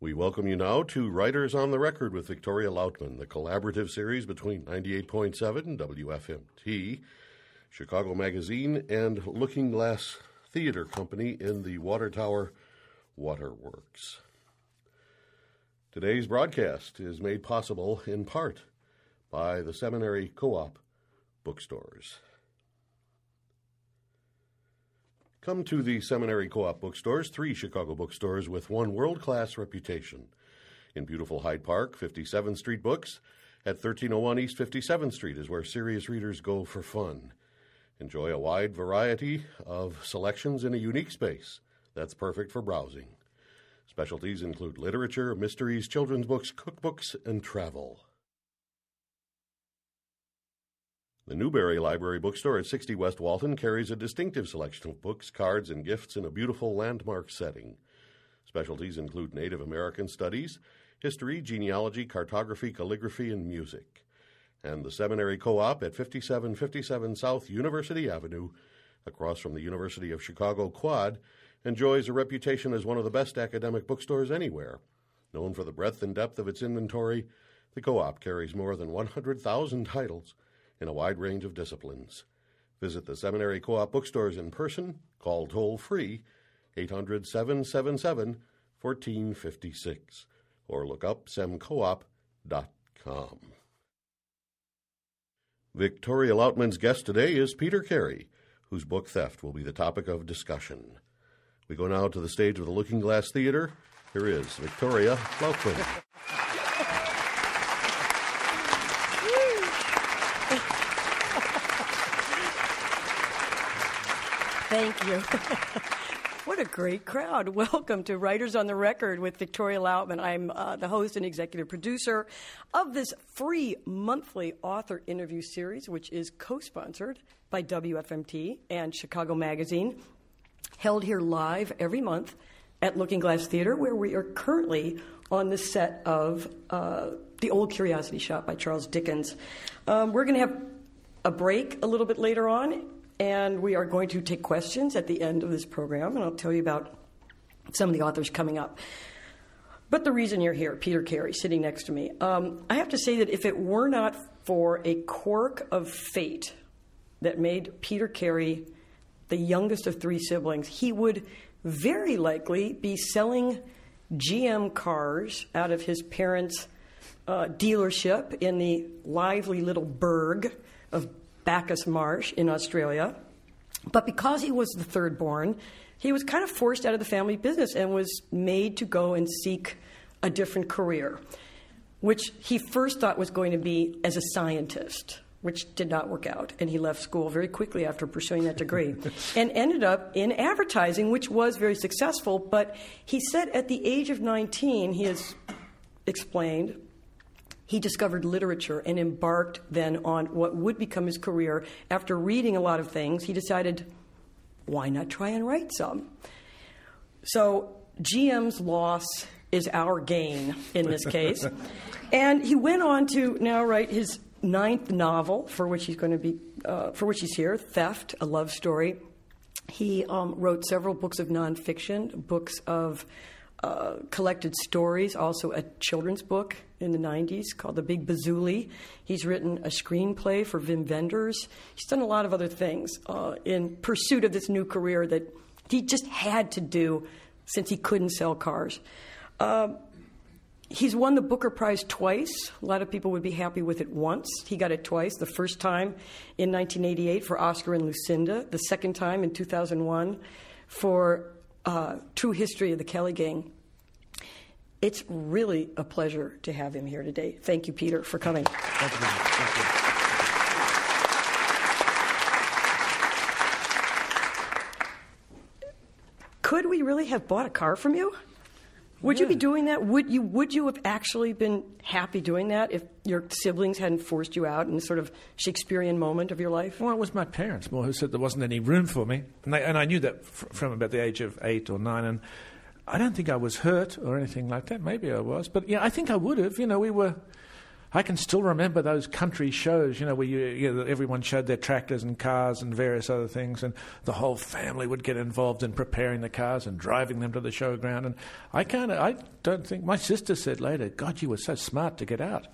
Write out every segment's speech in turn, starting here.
We welcome you now to Writers on the Record with Victoria Lautman, the collaborative series between 98.7 WFMT, Chicago Magazine, and Looking Glass Theater Company in the Water Tower Waterworks. Today's broadcast is made possible in part by the Seminary Co-op bookstores. Come to the Seminary Co-op bookstores, 3 Chicago bookstores with one world-class reputation. In beautiful Hyde Park, 57th Street Books. At 1301 East 57th Street is where serious readers go for fun. Enjoy a wide variety of selections in a unique space that's perfect for browsing. Specialties include literature, mysteries, children's books, cookbooks, and travel. The Newberry Library Bookstore at 60 West Walton carries a distinctive selection of books, cards, and gifts in a beautiful landmark setting. Specialties include Native American studies, history, genealogy, cartography, calligraphy, and music. And the Seminary Co-op at 5757 South University Avenue, across from the University of Chicago Quad, enjoys a reputation as one of the best academic bookstores anywhere. Known for the breadth and depth of its inventory, the Co-op carries more than 100,000 titles in a wide range of disciplines. Visit the Seminary Co-op bookstores in person, call toll-free 800-777-1456, or look up semcoop.com. Victoria Lautman's guest today is Peter Carey, whose book Theft will be the topic of discussion. We go now to the stage of the Looking Glass Theater. Here is Victoria Lautman. Thank you. What a great crowd. Welcome to Writers on the Record with Victoria Lautman. I'm the host and executive producer of this free monthly author interview series, which is co-sponsored by WFMT and Chicago Magazine, held here live every month at Looking Glass Theater, where we are currently on the set of The Old Curiosity Shop by Charles Dickens. We're going to have a break a little bit later on, and we are going to take questions at the end of this program, and I'll tell you about some of the authors coming up. But the reason you're here, Peter Carey, sitting next to me, I have to say that if it were not for a quirk of fate that made Peter Carey the youngest of 3 siblings, he would very likely be selling GM cars out of his parents' dealership in the lively little burg of Bacchus Marsh in Australia. But because he was the third born, he was kind of forced out of the family business and was made to go and seek a different career, which he first thought was going to be as a scientist, which did not work out. And he left school very quickly after pursuing that degree and ended up in advertising, which was very successful. But he said at the age of 19, he has explained, he discovered literature and embarked then on what would become his career. After reading a lot of things, he decided, why not try and write some? So GM's loss is our gain in this case. And he went on to now write his 9th novel, for which he's here, Theft, a love story. He wrote several books of nonfiction, books of collected stories, also a children's book in the 90s called The Big Bazooly. He's written a screenplay for Wim Wenders. He's done a lot of other things in pursuit of this new career that he just had to do since he couldn't sell cars. He's won the Booker Prize twice. A lot of people would be happy with it once. He got it twice, the first time in 1988 for Oscar and Lucinda, the second time in 2001 for True History of the Kelly Gang. It's really a pleasure to have him here today. Thank you, Peter, for coming. Thank you. Thank you. Could we really have bought a car from you? Would you be doing that? Would you have actually been happy doing that if your siblings hadn't forced you out in this sort of Shakespearean moment of your life? Well, it was my parents more who said there wasn't any room for me. And I knew that from about the age of 8 or 9. And I don't think I was hurt or anything like that. Maybe I was. But, yeah, I think I would have. You know, I can still remember those country shows, where everyone showed their tractors and cars and various other things, and the whole family would get involved in preparing the cars and driving them to the showground. And I don't think, my sister said later, God, you were so smart to get out.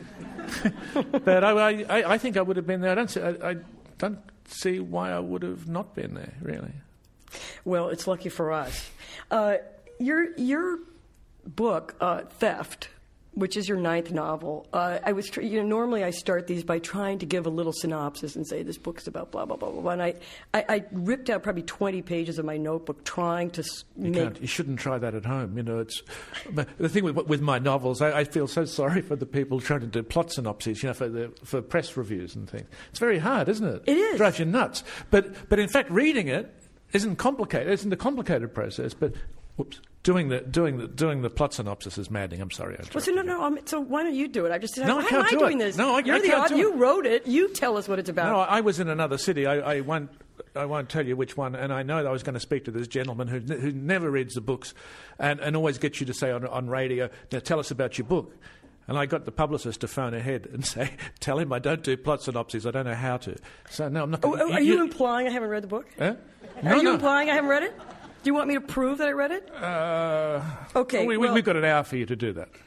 But I think I would have been there. I don't see why I would have not been there, really. Well, it's lucky for us. Your book, Theft, which is your 9th novel, normally I start these by trying to give a little synopsis and say this book's about blah, blah, blah, blah, blah. And I ripped out probably 20 pages of my notebook trying to You shouldn't try that at home. But the thing with my novels, I feel so sorry for the people trying to do plot synopses, for press reviews and things. It's very hard, isn't it? It is. It drives you nuts. But in fact, reading it isn't complicated. It's a complicated process, but... Whoops. Doing the plot synopsis is maddening. I'm sorry. So why don't you do it? I just said, no, I can't do doing it. this? No, I You're can't do it. You wrote it. You tell us what it's about. No, I was in another city. I won't tell you which one. And I know that I was going to speak to this gentleman who never reads the books, and always gets you to say on radio, "Now tell us about your book." And I got the publicist to phone ahead and say, "Tell him I don't do plot synopses. I don't know how to." So no, I'm not. Are you implying I haven't read the book? Huh? Are you implying I haven't read it? Do you want me to prove that I read it? Okay. We've got an hour for you to do that.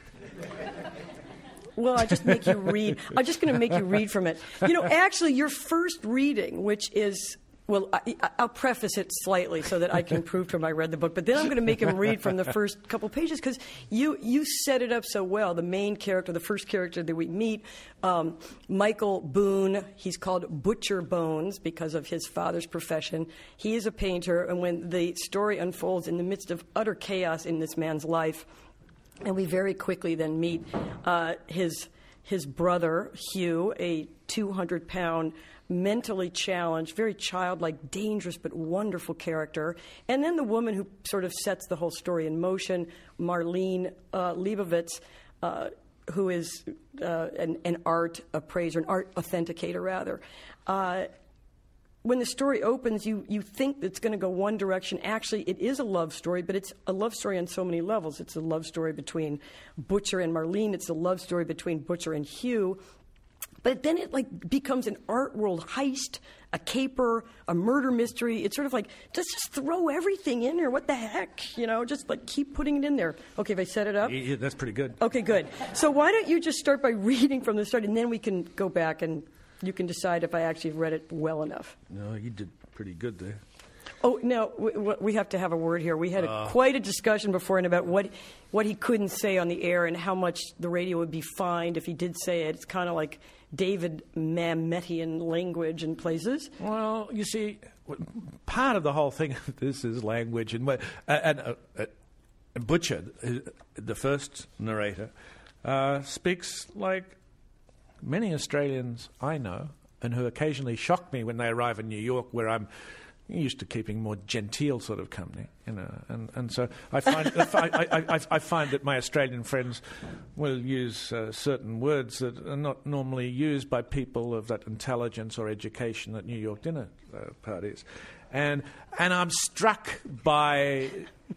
Well, I just make you read. I'm just going to make you read from it. Actually, your first reading, which is... Well, I'll preface it slightly so that I can prove to him I read the book, but then I'm going to make him read from the first couple pages because you set it up so well. The main character, the first character that we meet, Michael Boone, he's called Butcher Bones because of his father's profession. He is a painter, and when the story unfolds in the midst of utter chaos in this man's life, and we very quickly then meet his brother, Hugh, a 200-pound mentally challenged, very childlike, dangerous but wonderful character. And then the woman who sort of sets the whole story in motion, Marlene Leibovitz, who is an art appraiser, an art authenticator, rather. When the story opens, you think it's going to go one direction. Actually, it is a love story, but it's a love story on so many levels. It's a love story between Butcher and Marlene. It's a love story between Butcher and Hugh. But then it becomes an art world heist, a caper, a murder mystery. It's sort of like, just throw everything in there. What the heck? Just keep putting it in there. Okay, if I set it up? Yeah, that's pretty good. Okay, good. So why don't you just start by reading from the start, and then we can go back and you can decide if I actually read it well enough. No, you did pretty good there. Oh, no, we have to have a word here. We had quite a discussion beforehand about what he couldn't say on the air and how much the radio would be fined if he did say it. It's kind of like David Mametian language in places. Well, you see, part of the whole thing of this is language. And Butcher, the first narrator, speaks like many Australians I know and who occasionally shock me when they arrive in New York, where I'm used to keeping more genteel sort of company, and so I find I find that my Australian friends will use certain words that are not normally used by people of that intelligence or education at New York dinner parties, and I'm struck by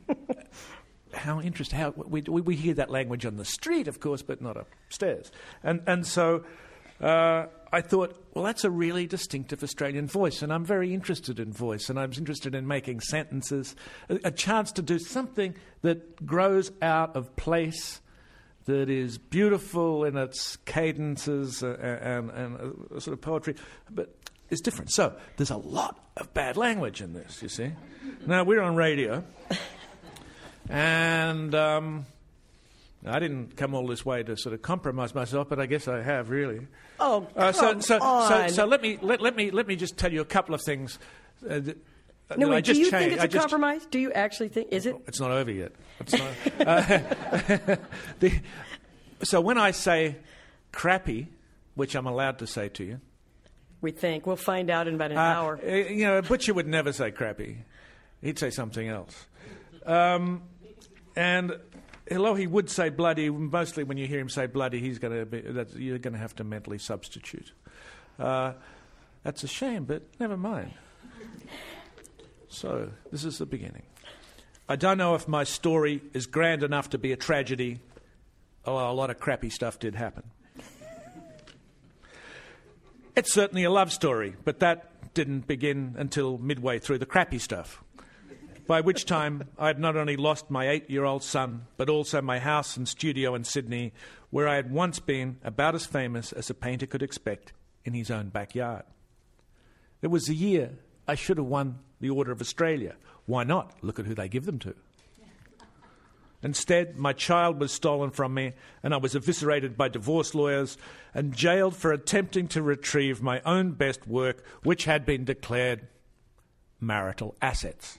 how interesting how we hear that language on the street, of course, but not upstairs, and so. I thought, well, that's a really distinctive Australian voice, and I'm very interested in voice, and I'm interested in making sentences, a chance to do something that grows out of place, that is beautiful in its cadences and sort of poetry, but is different. So there's a lot of bad language in this, you see. Now, we're on radio, and I didn't come all this way to sort of compromise myself, but I guess I have really. Oh, come on. So let me just tell you a couple of things. Do you think it's a compromise? Do you actually think? Is it? It's not over yet. It's not. So when I say crappy, which I'm allowed to say to you, we think we'll find out in about an hour. Butcher would never say crappy. He'd say something else, and. Although he would say bloody, mostly when you hear him say bloody, you're going to have to mentally substitute. That's a shame, but never mind. So, this is the beginning. I don't know if my story is grand enough to be a tragedy, although a lot of crappy stuff did happen. It's certainly a love story, but that didn't begin until midway through the crappy stuff, by which time I had not only lost my 8-year-old son, but also my house and studio in Sydney, where I had once been about as famous as a painter could expect in his own backyard. It was the year I should have won the Order of Australia. Why not? Look at who they give them to. Instead, my child was stolen from me, and I was eviscerated by divorce lawyers and jailed for attempting to retrieve my own best work, which had been declared marital assets.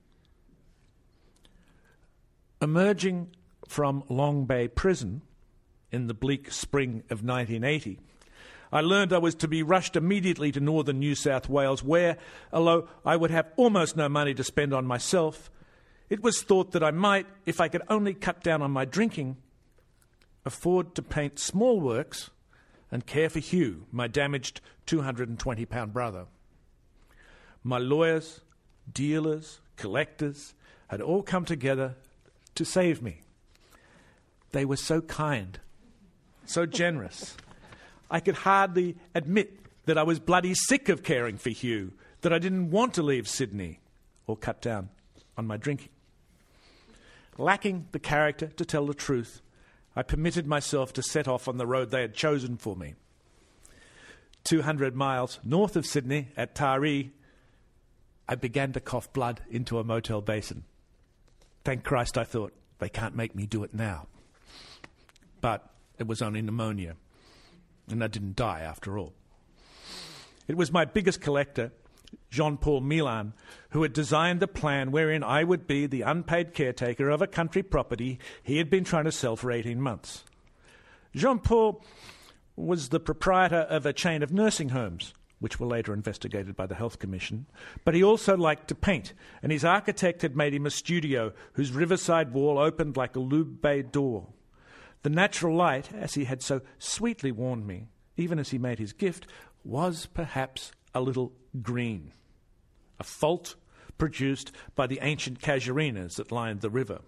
Emerging from Long Bay Prison in the bleak spring of 1980, I learned I was to be rushed immediately to northern New South Wales, where, although I would have almost no money to spend on myself, it was thought that I might, if I could only cut down on my drinking, afford to paint small works and care for Hugh, my damaged 220-pound brother. My lawyers, dealers, collectors had all come together to save me. They were so kind, so generous. I could hardly admit that I was bloody sick of caring for Hugh, that I didn't want to leave Sydney or cut down on my drinking. Lacking the character to tell the truth, I permitted myself to set off on the road they had chosen for me. 200 miles north of Sydney, at Taree, I began to cough blood into a motel basin. Thank Christ, I thought, they can't make me do it now. But it was only pneumonia, and I didn't die after all. It was my biggest collector, Jean-Paul Milan, who had designed the plan wherein I would be the unpaid caretaker of a country property he had been trying to sell for 18 months. Jean-Paul was the proprietor of a chain of nursing homes, which were later investigated by the Health Commission, but he also liked to paint, and his architect had made him a studio whose riverside wall opened like a lube bay door. The natural light, as he had so sweetly warned me, even as he made his gift, was perhaps a little green, a fault produced by the ancient casuarinas that lined the river.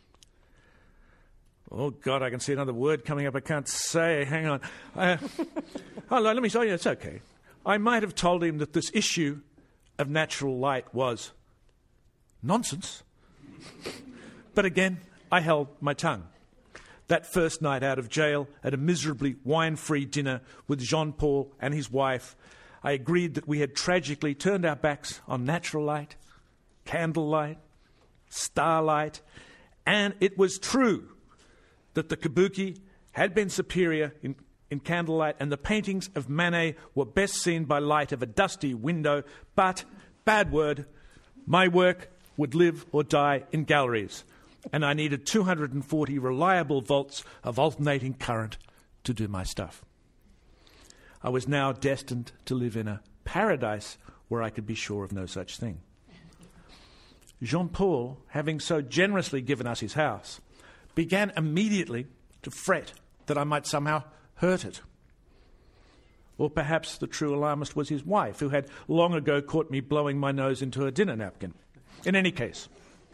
Oh, God, I can see another word coming up I can't say. Hang on. Let me tell you, it's okay. I might have told him that this issue of natural light was nonsense. But again, I held my tongue. That first night out of jail, at a miserably wine-free dinner with Jean-Paul and his wife, I agreed that we had tragically turned our backs on natural light, candlelight, starlight, and it was true that the kabuki had been superior in candlelight and the paintings of Manet were best seen by light of a dusty window, but, bad word, my work would live or die in galleries, and I needed 240 reliable volts of alternating current to do my stuff. I was now destined to live in a paradise where I could be sure of no such thing. Jean-Paul, having so generously given us his house, began immediately to fret that I might somehow hurt it. Or perhaps the true alarmist was his wife, who had long ago caught me blowing my nose into her dinner napkin. In any case,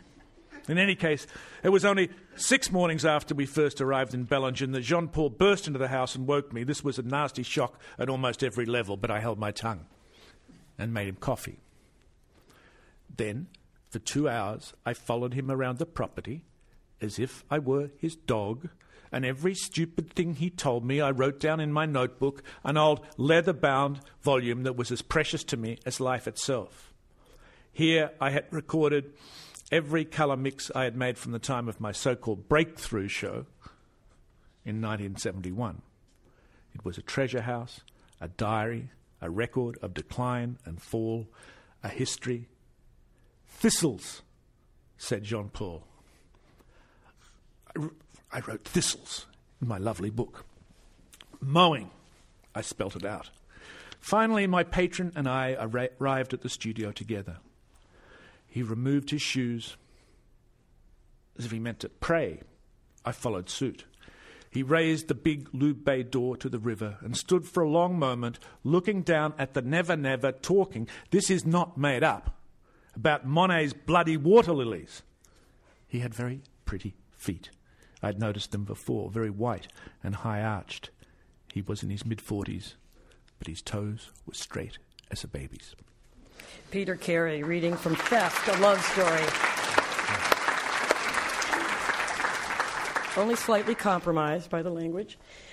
it was only 6 mornings after we first arrived in Bellingen that Jean-Paul burst into the house and woke me. This was a nasty shock at almost every level, but I held my tongue and made him coffee. Then, for 2 hours, I followed him around the property as if I were his dog, and every stupid thing he told me I wrote down in my notebook, an old leather-bound volume that was as precious to me as life itself. Here I had recorded every colour mix I had made from the time of my so-called breakthrough show in 1971. It was a treasure house, a diary, a record of decline and fall, a history. Thistles, said Jean-Paul. I wrote thistles in my lovely book. Mowing, I spelt it out. Finally, my patron and I arrived at the studio together. He removed his shoes as if he meant to pray. I followed suit. He raised the big lube bay door to the river and stood for a long moment looking down at the Never Never, talking, this is not made up, about Monet's bloody water lilies. He had very pretty feet. I'd noticed them before, very white and high-arched. He was in his mid-40s, but his toes were straight as a baby's. Peter Carey reading from Theft, a love story. Only slightly compromised by the language.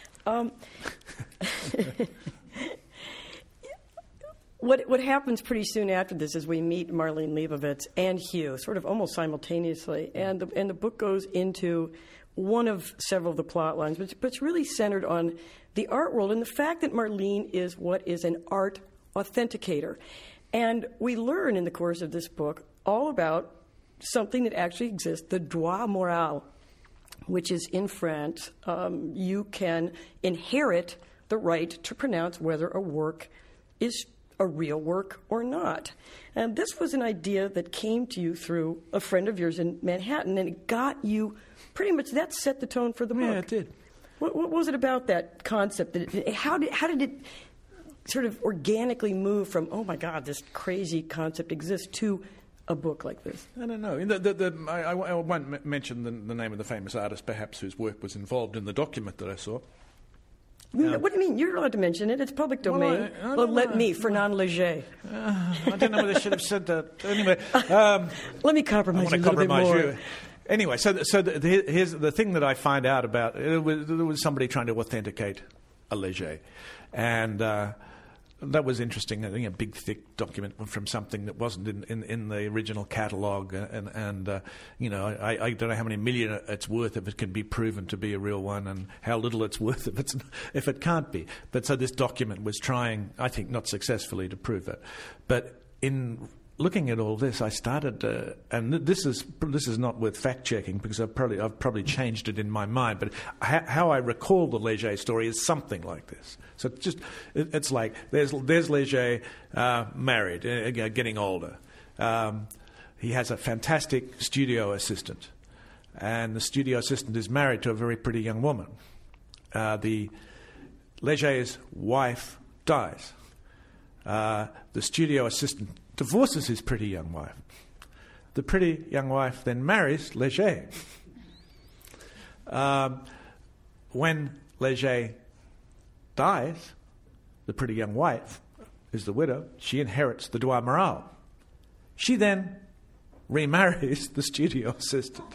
What happens pretty soon after this is we meet Marlene Leibovitz and Hugh, sort of almost simultaneously, and the book goes into one of several of the plot lines, but it's really centered on the art world and the fact that Marlene is what is an art authenticator. And we learn in the course of this book all about something that actually exists, the droit moral, which is in France, you can inherit the right to pronounce whether a work is a real work or not. And this was an idea that came to you through a friend of yours in Manhattan, and it got you pretty much, that set the tone for the book. Yeah, it did. What was it about that concept? How did it sort of organically move from, oh my God, this crazy concept exists, to a book like this? I don't know. I won't mention the name of the famous artist, perhaps, whose work was involved in the document that I saw. What do you mean? You're allowed to mention it. It's public domain. Fernand Léger. I don't know whether I should have said that. Anyway. Let me compromise you a little bit more. You. Anyway, here's the thing that I find out about it. There was somebody trying to authenticate a Léger. And that was interesting. I think a big, thick document from something that wasn't in the original catalogue, and I don't know how many million it's worth if it can be proven to be a real one, and how little it's worth if it can't be. But so this document was trying, I think, not successfully to prove that. But in looking at all this, I started, and this is not with fact checking because I've probably changed it in my mind. But how I recall the Léger story is something like this. So it's like there's Léger married, getting older. He has a fantastic studio assistant, and the studio assistant is married to a very pretty young woman. The Léger's wife dies. The studio assistant divorces his pretty young wife. The pretty young wife then marries Léger. When Léger dies, the pretty young wife is the widow. She inherits the droit moral. She then remarries the studio assistant.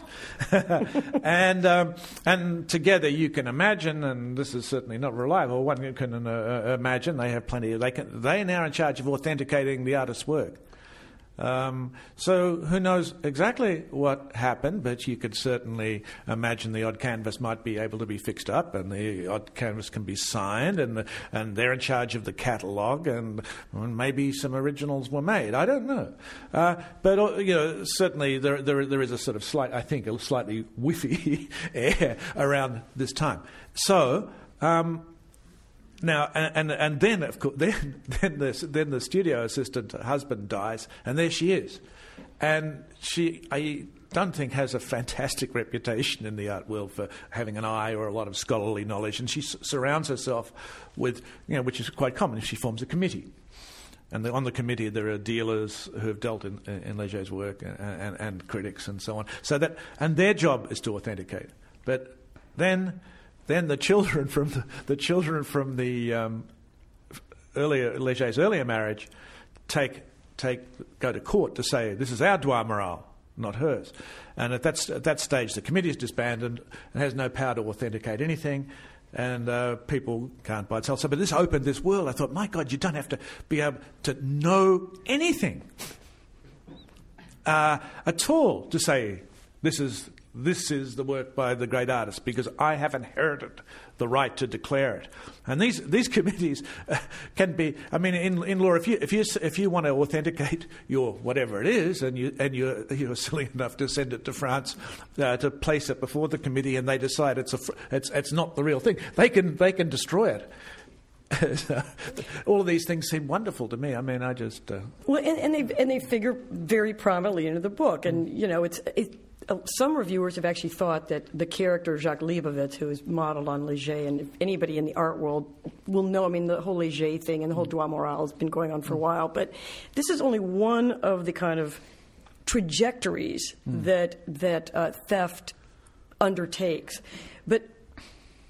And together you can imagine, and this is certainly not reliable, one can imagine they have plenty of, they're now in charge of authenticating the artist's work. So who knows exactly what happened, but you could certainly imagine the odd canvas might be able to be fixed up, and the odd canvas can be signed, and they're in charge of the catalogue, and maybe some originals were made. I don't know, but certainly there is a sort of slightly whiffy air around this time. So. Now and then of course then the studio assistant husband dies, and there she is, and I don't think has a fantastic reputation in the art world for having an eye or a lot of scholarly knowledge, and she surrounds herself with, which is quite common. She forms a committee, and on the committee there are dealers who have dealt in Léger's work and critics and so on. So that, and their job is to authenticate, but then the children from the earlier Léger's earlier marriage go to court to say this is our droit moral, not hers. And at that stage, the committee is disbanded and has no power to authenticate anything, and people can't buy it, sell. So, but this opened this world. I thought, my God, you don't have to be able to know anything at all to say this is the work by the great artist, because I have inherited the right to declare it. And these committees can be. I mean, in law, if you want to authenticate your whatever it is, and you're silly enough to send it to France to place it before the committee, and they decide it's not the real thing, they can destroy it. All of these things seem wonderful to me. I mean, I just well, and they figure very prominently into the book, and some reviewers have actually thought that the character Jacques Leibovitz, who is modeled on Léger, and if anybody in the art world will know, I mean, the whole Léger thing and the whole droit moral has been going on for a while, but this is only one of the kind of trajectories that theft undertakes. But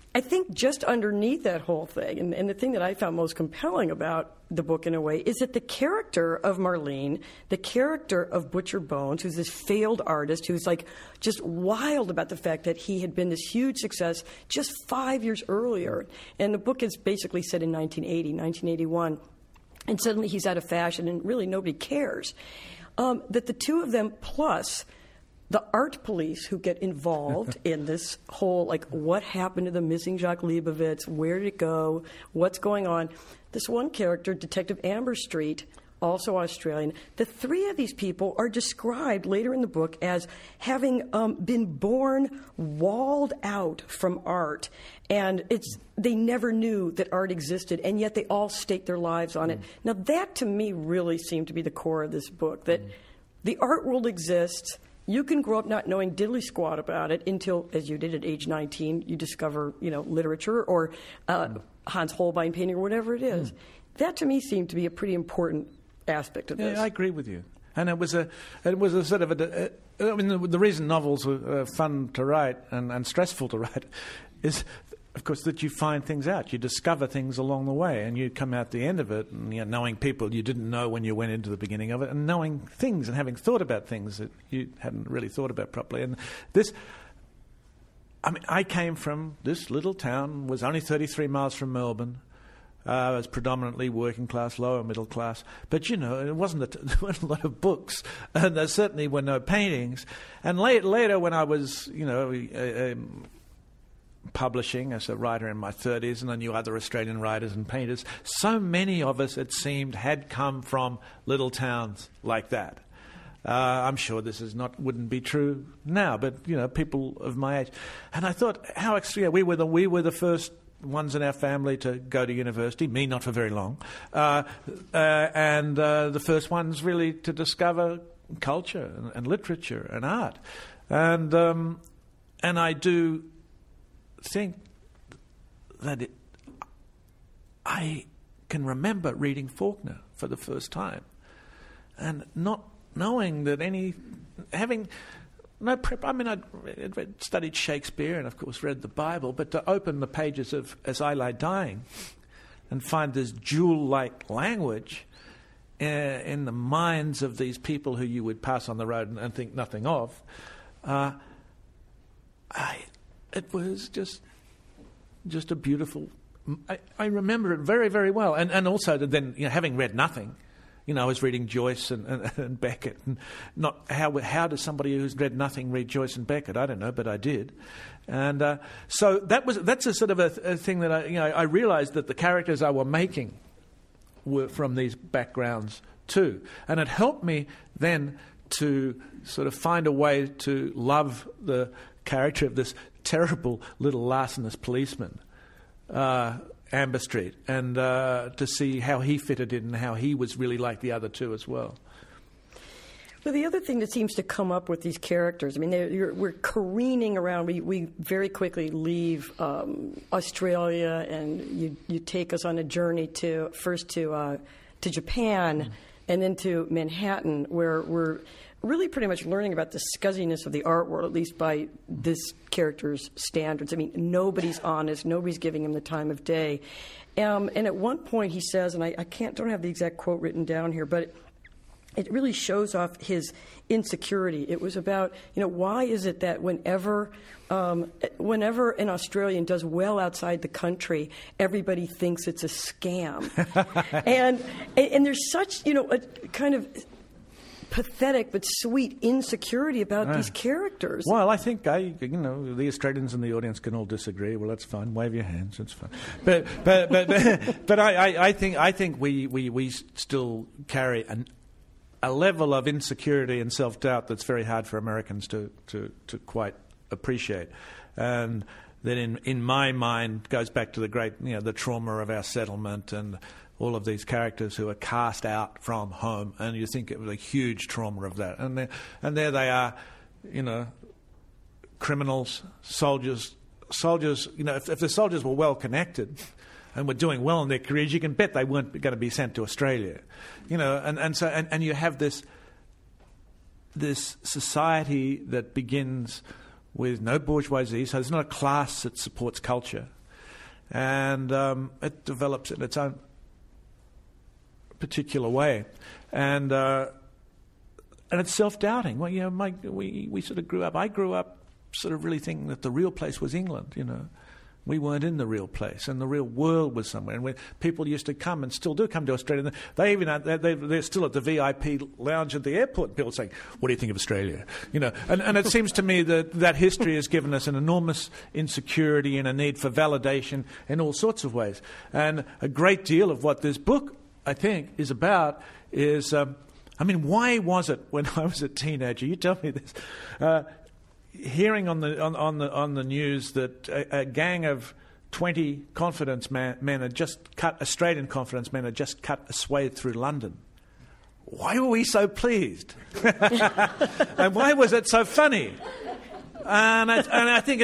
I think just underneath that whole thing, and the thing that I found most compelling about the book in a way, is that the character of Marlene, the character of Butcher Bones, who's this failed artist who's like just wild about the fact that he had been this huge success just 5 years earlier. And the book is basically set in 1980, 1981. And suddenly he's out of fashion and really nobody cares. That the two of them, plus the art police who get involved in this whole, like, what happened to the missing Jacques Leibovitz? Where did it go? What's going on? This one character, Detective Amber Street, also Australian. The three of these people are described later in the book as having been born walled out from art. And they never knew that art existed, and yet they all stake their lives on it. Now, that to me really seemed to be the core of this book, that the art world exists. You can grow up not knowing diddly squat about it until, as you did at age 19, you discover, literature or Hans Holbein painting or whatever it is. That to me seemed to be a pretty important aspect of this. Yeah, I agree with you. And it was a sort of the reason novels are fun to write and stressful to write is, of course, that you find things out. You discover things along the way, and you come out the end of it and knowing people you didn't know when you went into the beginning of it, and knowing things and having thought about things that you hadn't really thought about properly. And this, I came from this little town, was only 33 miles from Melbourne. It was predominantly working class, lower middle class. But, it wasn't there weren't a lot of books, and there certainly were no paintings. And later when I was, publishing as a writer in my 30s, and I knew other Australian writers and painters, so many of us, it seemed, had come from little towns like that. I'm sure this wouldn't be true now, but people of my age. And I thought, how extreme! We were the first ones in our family to go to university. Me, not for very long, and the first ones really to discover culture and literature and art, and I do think that I can remember reading Faulkner for the first time and not knowing that having no prep. I'd studied Shakespeare and, of course, read the Bible, but to open the pages of As I Lie Dying and find this jewel-like language in the minds of these people who you would pass on the road and think nothing of, it was just a beautiful. I remember it very, very well, and also then having read nothing, I was reading Joyce and Beckett, and not how does somebody who's read nothing read Joyce and Beckett? I don't know, but I did, and so that's a sort of a thing that I realised that the characters I were making were from these backgrounds too, and it helped me then to sort of find a way to love the character of this terrible little larcenous policeman, Amber Street, and to see how he fitted in and how he was really like the other two as well. Well, the other thing that seems to come up with these characters, we're careening around. We very quickly leave Australia, and you take us on a journey to Japan, and then to Manhattan, where we're really pretty much learning about the scuzziness of the art world, at least by this character's standards. Nobody's honest. Nobody's giving him the time of day. And at one point he says, and I don't have the exact quote written down here, but it really shows off his insecurity. It was about, why is it that whenever an Australian does well outside the country, everybody thinks it's a scam. and there's such, a kind of pathetic but sweet insecurity about these characters. Well, I think the Australians in the audience can all disagree. Well, that's fine. Wave your hands. It's fine. But I think we still carry a level of insecurity and self-doubt that's very hard for Americans to quite appreciate, and that in my mind goes back to the great the trauma of our settlement and all of these characters who are cast out from home, and you think it was a huge trauma of that. And there they are, criminals, soldiers. If the soldiers were well connected and were doing well in their careers, you can bet they weren't going to be sent to Australia, and you have this society that begins with no bourgeoisie, so there's not a class that supports culture. and it develops in its own particular way, and it's self-doubting. Well, you know, we sort of grew up. I grew up sort of really thinking that the real place was England. You know, we weren't in the real place, and the real world was somewhere. And when people used to come, and still do come to Australia, they even they're still at the VIP lounge at the airport. And people saying, "What do you think of Australia?" You know, and it seems to me that history has given us an enormous insecurity and a need for validation in all sorts of ways. And a great deal of what this book, I think, is about is, I mean, why was it when I was a teenager? You tell me this. Hearing on the news that a gang of 20 confidence men had just cut Australian confidence men had just cut a swathe through London. Why were we so pleased? And why was it so funny? And I think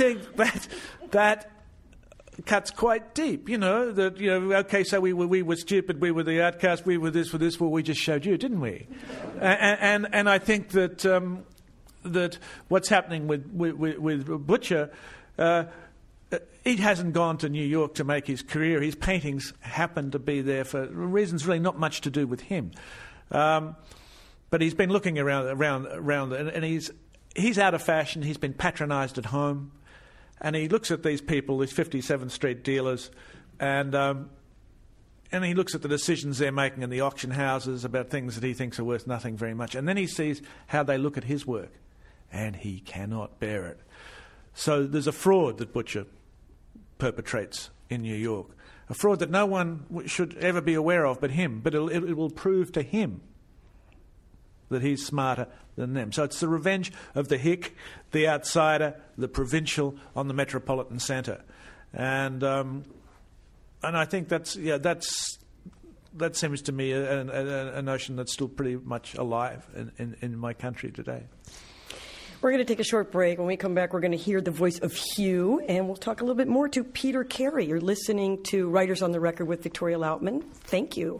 that cuts quite deep, you know, that, you know, okay, so we were stupid, we were the outcast, we were this for this, well, we just showed you, didn't we? And I think that that what's happening with Butcher, he hasn't gone to New York to make his career. His paintings happen to be there for reasons really not much to do with him. But he's been looking around and he's out of fashion. He's been patronised at home. And he looks at these people, these 57th Street dealers, and he looks at the decisions they're making in the auction houses about things that he thinks are worth nothing very much. And then he sees how they look at his work, and he cannot bear it. So there's a fraud that Butcher perpetrates in New York, a fraud that no one should ever be aware of but him, but it will prove to him that he's smarter than them. So it's the revenge of the hick, the outsider, the provincial on the metropolitan centre. And I think that seems to me a notion that's still pretty much alive in my country today. We're going to take a short break. When we come back, we're going to hear the voice of Hugh, and we'll talk a little bit more to Peter Carey. You're listening to Writers on the Record with Victoria Lautman. Thank you.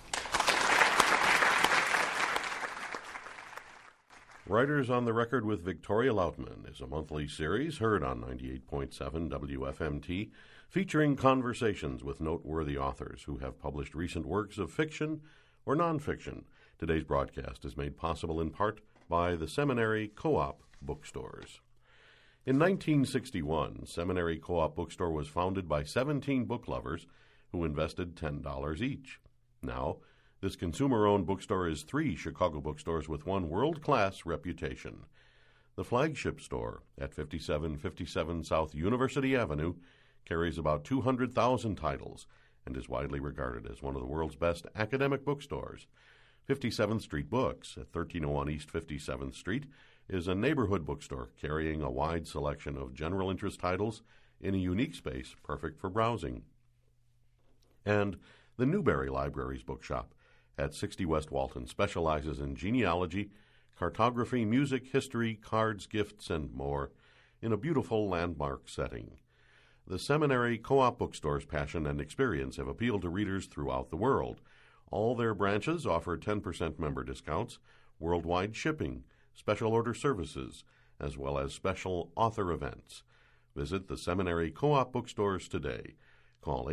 Writers on the Record with Victoria Lautman is a monthly series heard on 98.7 WFMT, featuring conversations with noteworthy authors who have published recent works of fiction or nonfiction. Today's broadcast is made possible in part by the Seminary Co-op bookstores. In 1961, Seminary Co-op bookstore was founded by 17 book lovers who invested $10 each. Now, this consumer-owned bookstore is 3 Chicago bookstores with one world-class reputation. The flagship store at 5757 South University Avenue carries about 200,000 titles and is widely regarded as one of the world's best academic bookstores. 57th Street Books at 1301 East 57th Street is a neighborhood bookstore carrying a wide selection of general interest titles in a unique space perfect for browsing. And the Newberry Library's bookshop at 60 West Walton specializes in genealogy, cartography, music, history, cards, gifts, and more in a beautiful landmark setting. The Seminary Co-op bookstore's passion and experience have appealed to readers throughout the world. All their branches offer 10% member discounts, worldwide shipping, special order services, as well as special author events. Visit the Seminary Co-op bookstores today. Call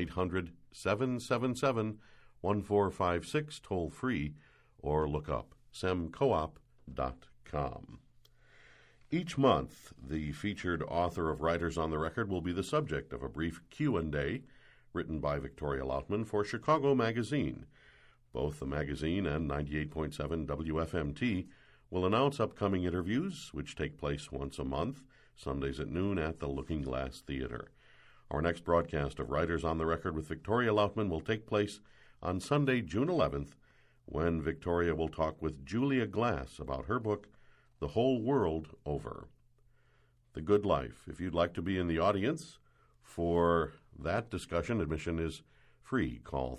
800-777-1456 toll-free or look up semcoop.com. Each month, the featured author of Writers on the Record will be the subject of a brief Q&A written by Victoria Lautman for Chicago Magazine. Both the magazine and 98.7 WFMT will announce upcoming interviews, which take place once a month, Sundays at noon at the Looking Glass Theater. Our next broadcast of Writers on the Record with Victoria Lautman will take place on Sunday, June 11th, when Victoria will talk with Julia Glass about her book, The Whole World Over. The Good Life. If you'd like to be in the audience for that discussion, admission is free. Call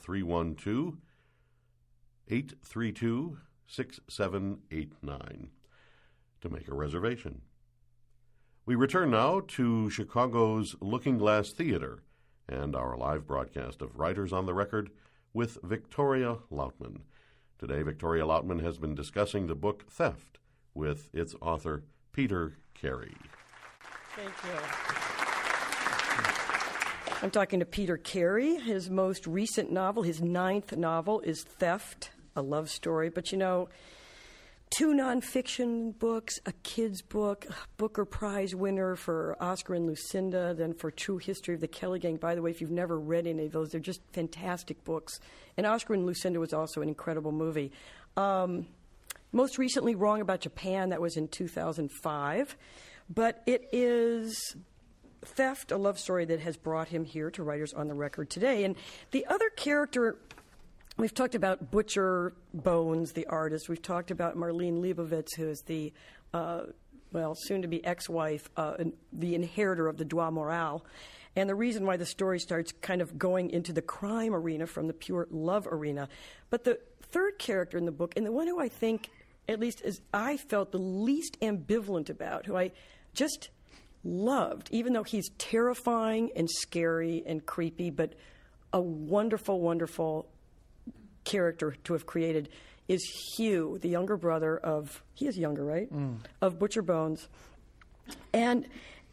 312-832-6789 to make a reservation. We return now to Chicago's Looking Glass Theater and our live broadcast of Writers on the Record with Victoria Lautman. Today, Victoria Lautman has been discussing the book Theft with its author, Peter Carey. Thank you. I'm talking to Peter Carey. His most recent novel, his 9th novel, is Theft, a love story. But, you know, 2 nonfiction books, a kid's book, a Booker Prize winner for Oscar and Lucinda, then for True History of the Kelly Gang. By the way, if you've never read any of those, they're just fantastic books. And Oscar and Lucinda was also an incredible movie. Most recently, Wrong About Japan, that was in 2005. But it is Theft, a love story that has brought him here to Writers on the Record today. And the other character, we've talked about Butcher Bones, the artist. We've talked about Marlene Leibovitz, who is the, soon-to-be ex-wife, the inheritor of the Droit Moral. And the reason why the story starts kind of going into the crime arena from the pure love arena. But the third character in the book, and the one who I think, at least as I felt the least ambivalent about, who I just loved, even though he's terrifying and scary and creepy, but a wonderful, wonderful character to have created, is Hugh, the younger brother of, he is younger, right? Of Butcher Bones. And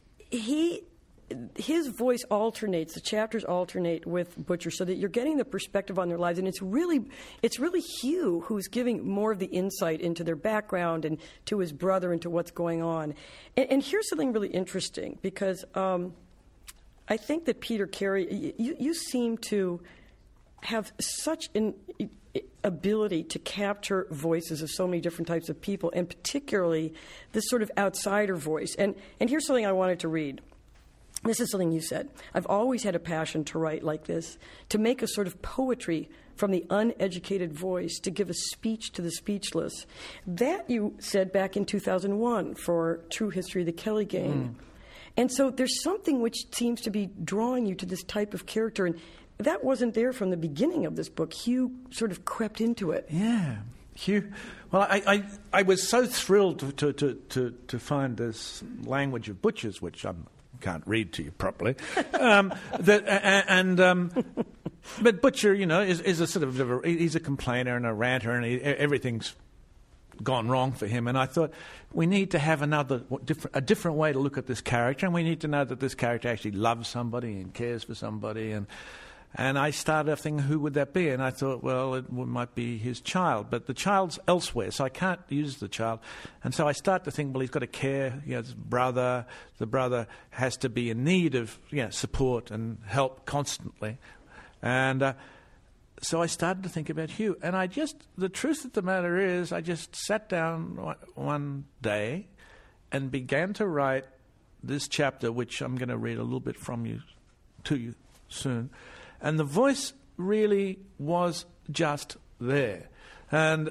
his voice alternates, the chapters alternate with Butcher so that you're getting the perspective on their lives. And it's really Hugh who's giving more of the insight into their background and to his brother and to what's going on. And here's something really interesting, because I think that Peter Carey, you seem to have such an ability to capture voices of so many different types of people, and particularly this sort of outsider voice. And here's something I wanted to read. This is something you said. I've always had a passion to write like this, to make a sort of poetry from the uneducated voice, to give a speech to the speechless. That you said back in 2001 for True History of the Kelly Gang. And so there's something which seems to be drawing you to this type of character, and that wasn't there from the beginning of this book. Hugh sort of crept into it. Yeah, Hugh. Well, I was so thrilled to find this language of Butcher's, which I can't read to you properly. But Butcher, you know, is a sort of he's a complainer and a ranter, and everything's gone wrong for him. And I thought we need to have a different way to look at this character, and we need to know that this character actually loves somebody and cares for somebody. And I started thinking, who would that be? And I thought, well, it might be his child. But the child's elsewhere, so I can't use the child. And so I start to think, well, he's got to care. You know, his brother, the brother has to be in need of support and help constantly. And so I started to think about Hugh. And the truth of the matter is, I just sat down one day and began to write this chapter, which I'm going to read a little bit to you soon. And the voice really was just there. And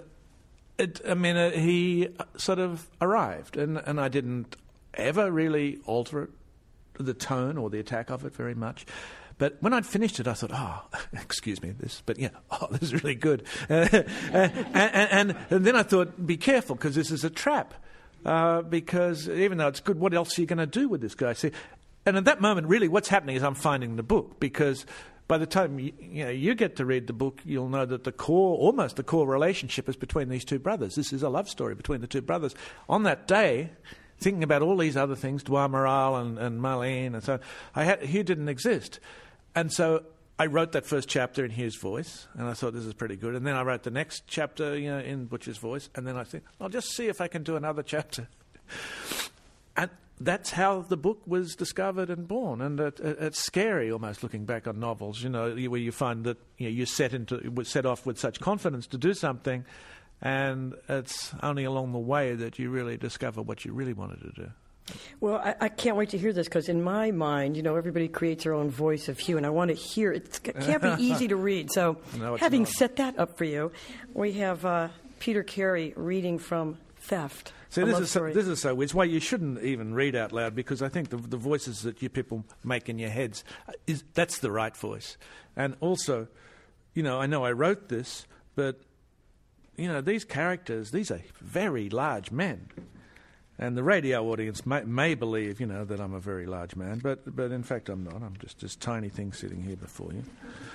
he sort of arrived. And I didn't ever really alter it, the tone or the attack of it very much. But when I'd finished it, I thought, excuse me, this is really good. And then I thought, be careful, because this is a trap. Because even though it's good, what else are you going to do with this guy? See, and at that moment, really, what's happening is I'm finding the book, because by the time you get to read the book, you'll know that almost the core relationship is between these two brothers. This is a love story between the two brothers. On that day, thinking about all these other things, Droit Moral and Marlene and so on, Hugh didn't exist. And so I wrote that first chapter in Hugh's voice, and I thought this is pretty good. And then I wrote the next chapter, in Butcher's voice, and then I think I'll just see if I can do another chapter. And that's how the book was discovered and born. And it's scary almost looking back on novels, where you find that you set off with such confidence to do something, and it's only along the way that you really discover what you really wanted to do. Well, I can't wait to hear this, because in my mind, everybody creates their own voice of Hugh, and I want to hear it. It can't be easy to read. So having set that up for you, we have Peter Carey reading from Theft. See, this is so weird. It's why you shouldn't even read out loud, because I think the voices that you people make in your heads, that's the right voice. And also, I know I wrote this, but, these characters, these are very large men. And the radio audience may believe, that I'm a very large man, but in fact I'm not. I'm just this tiny thing sitting here before you.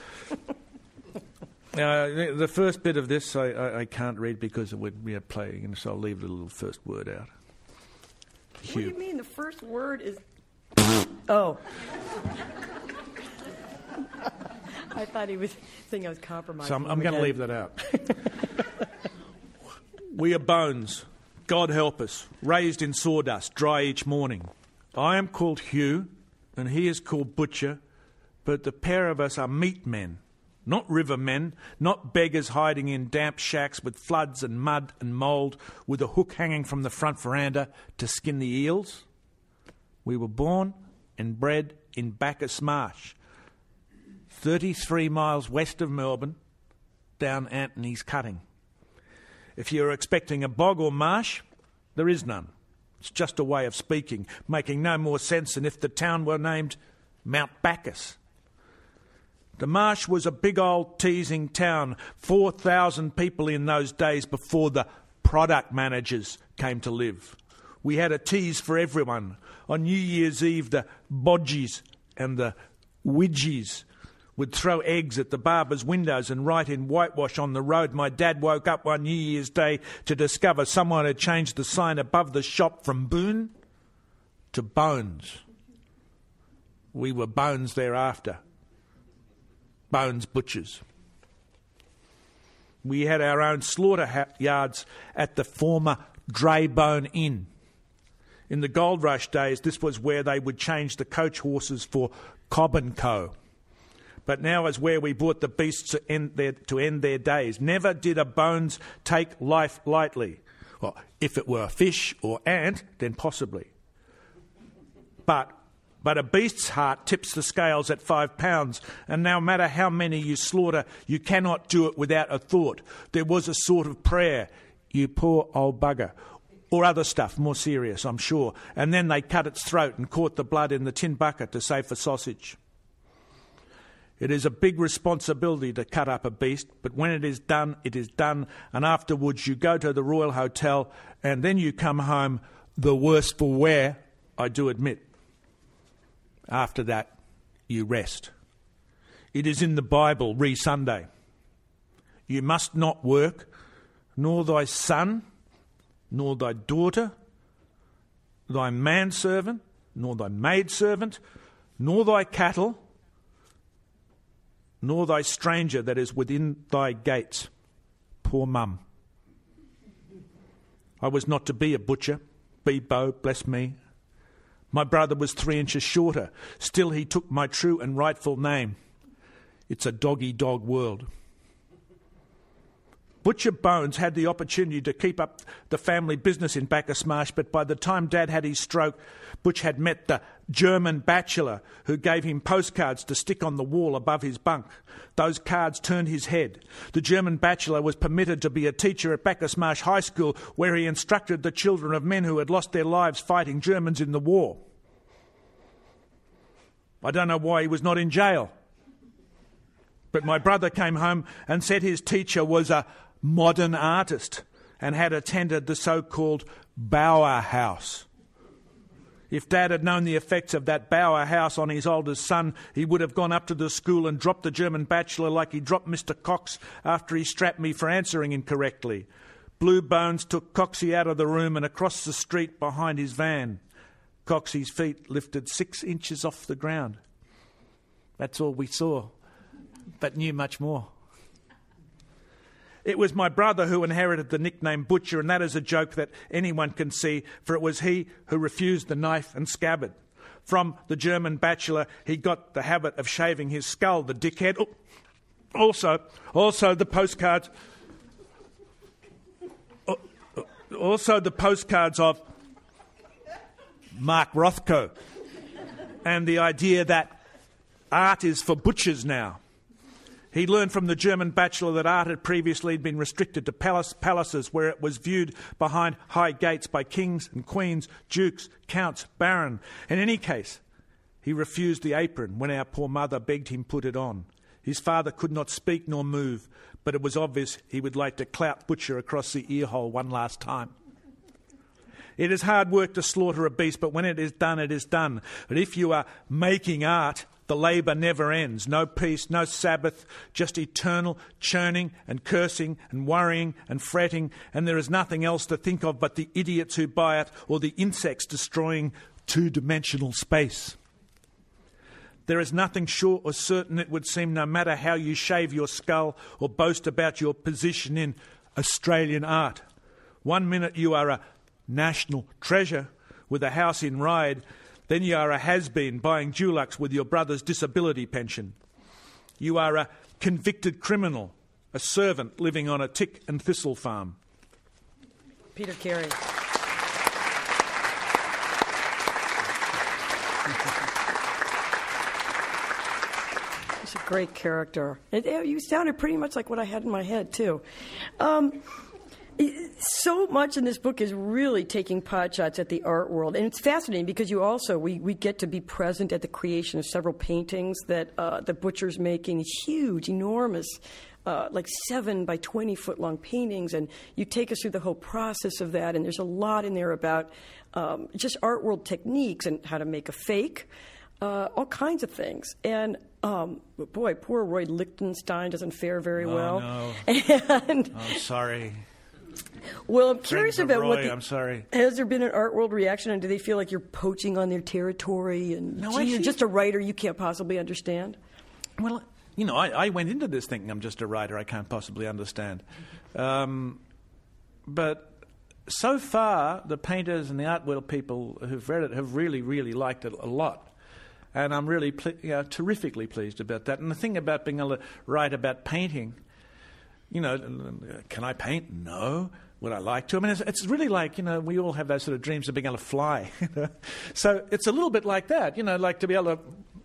The first bit of this I can't read because it would be playing, so I'll leave the little first word out. What do you mean? The first word is... Oh. I thought he was thinking I was compromising. So I'm going to leave that out. We are bones, God help us, raised in sawdust, dry each morning. I am called Hugh, and he is called Butcher, but the pair of us are meat men, not river men, not beggars hiding in damp shacks with floods and mud and mould, with a hook hanging from the front veranda to skin the eels. We were born and bred in Bacchus Marsh, 33 miles west of Melbourne, down Anthony's Cutting. If you're expecting a bog or marsh, there is none. It's just a way of speaking, making no more sense than if the town were named Mount Bacchus. The marsh was a big old teasing town, 4,000 people in those days before the product managers came to live. We had a tease for everyone. On New Year's Eve, the bodgies and the widgies would throw eggs at the barber's windows and write in whitewash on the road. My dad woke up one New Year's Day to discover someone had changed the sign above the shop from Boone to Bones. We were Bones thereafter. Bones butchers. We had our own slaughter yards at the former Draybone Inn. In the gold rush days, this was where they would change the coach horses for Cobb & Co. But now is where we brought the beasts to end their days. Never did a Bones take life lightly. Well, if it were a fish or ant, then possibly. But a beast's heart tips the scales at 5 pounds, and no matter how many you slaughter, you cannot do it without a thought. There was a sort of prayer, you poor old bugger, or other stuff, more serious, I'm sure. And then they cut its throat and caught the blood in the tin bucket to save for sausage. It is a big responsibility to cut up a beast, but when it is done, and afterwards you go to the Royal Hotel, and then you come home the worse for wear, I do admit. After that, you rest. It is in the Bible, re Sunday. You must not work, nor thy son, nor thy daughter, thy manservant, nor thy maidservant, nor thy cattle, nor thy stranger that is within thy gates. Poor mum. I was not to be a butcher. Bebo, bless me. My brother was 3 inches shorter. Still he took my true and rightful name. It's a dog-eat-dog world. Butcher Bones had the opportunity to keep up the family business in Bacchus Marsh, but by the time Dad had his stroke, Butch had met the German bachelor who gave him postcards to stick on the wall above his bunk. Those cards turned his head. The German bachelor was permitted to be a teacher at Bacchus Marsh High School, where he instructed the children of men who had lost their lives fighting Germans in the war. I don't know why he was not in jail. But my brother came home and said his teacher was a modern artist and had attended the so-called Bauer House. If Dad had known the effects of that Bauer House on his oldest son, he would have gone up to the school and dropped the German bachelor like he dropped Mr. Cox after he strapped me for answering incorrectly. Blue Bones took Coxie out of the room and across the street behind his van. Coxie's feet lifted 6 inches off the ground. That's all we saw, but knew much more. It was my brother who inherited the nickname Butcher, and that is a joke that anyone can see, for it was he who refused the knife and scabbard. From the German bachelor, he got the habit of shaving his skull, the dickhead. Also the postcards. Also the postcards of Mark Rothko, and the idea that art is for butchers now. He learned from the German bachelor that art had previously been restricted to palaces where it was viewed behind high gates by kings and queens, dukes, counts, baron. In any case, he refused the apron when our poor mother begged him put it on. His father could not speak nor move, but it was obvious he would like to clout Butcher across the earhole one last time. It is hard work to slaughter a beast, but when it is done, it is done. But if you are making art, the labour never ends. No peace, no Sabbath, just eternal churning and cursing and worrying and fretting, and there is nothing else to think of but the idiots who buy it or the insects destroying two-dimensional space. There is nothing sure or certain, it would seem, no matter how you shave your skull or boast about your position in Australian art. One minute you are a national treasure with a house in Ryde, then you are a has-been buying Dulux with your brother's disability pension. You are a convicted criminal, a servant living on a tick and thistle farm. Peter Carey. He's a great character. You sounded pretty much like what I had in my head, too. So much in this book is really taking potshots at the art world. And it's fascinating because we get to be present at the creation of several paintings that the Butcher's making, these huge, enormous, like 7 by 20 foot long paintings. And you take us through the whole process of that. And there's a lot in there about just art world techniques and how to make a fake, all kinds of things. And boy, poor Roy Lichtenstein doesn't fare very well. No. And I'm sorry. Well, I'm curious about Roy, I'm sorry. Has there been an art world reaction, and do they feel like you're poaching on their territory? And No, you're just a writer you can't possibly understand? Well, I went into this thinking I'm just a writer I can't possibly understand. But so far, the painters and the art world people who've read it have really, really liked it a lot. And I'm really terrifically pleased about that. And the thing about being able to write about painting, can I paint? No. Would I like to? I mean, it's really like, we all have those sort of dreams of being able to fly. So it's a little bit like that, like to be able to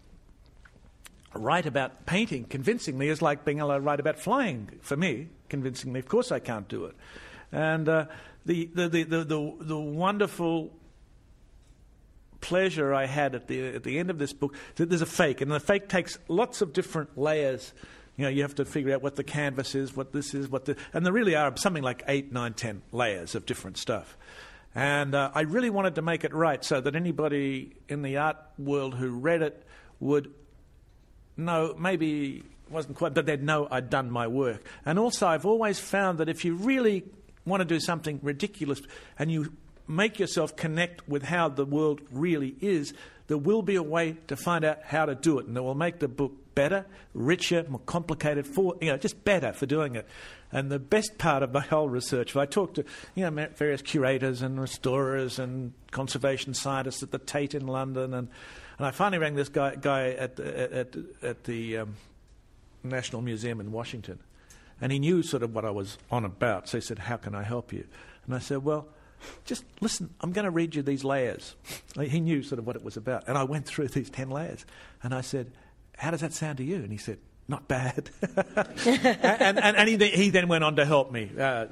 write about painting convincingly is like being able to write about flying for me convincingly. Of course I can't do it. And the wonderful pleasure I had at the end of this book, there's a fake, and the fake takes lots of different layers. You have to figure out what the canvas is, what this is, and there really are something like 8, 9, 10 layers of different stuff. And I really wanted to make it right so that anybody in the art world who read it would know, maybe it wasn't quite, but they'd know I'd done my work. And also I've always found that if you really want to do something ridiculous and you make yourself connect with how the world really is, there will be a way to find out how to do it, and it will make the book better, richer, more complicated, just better for doing it. And the best part of my whole research, I talked to various curators and restorers and conservation scientists at the Tate in London, and I finally rang this guy at the National Museum in Washington, and he knew sort of what I was on about. So he said, "How can I help you?" And I said, "Well, just listen, I'm going to read you these layers." He knew sort of what it was about. And I went through these 10 layers. And I said, "How does that sound to you?" And he said, "Not bad." and he then went on to help me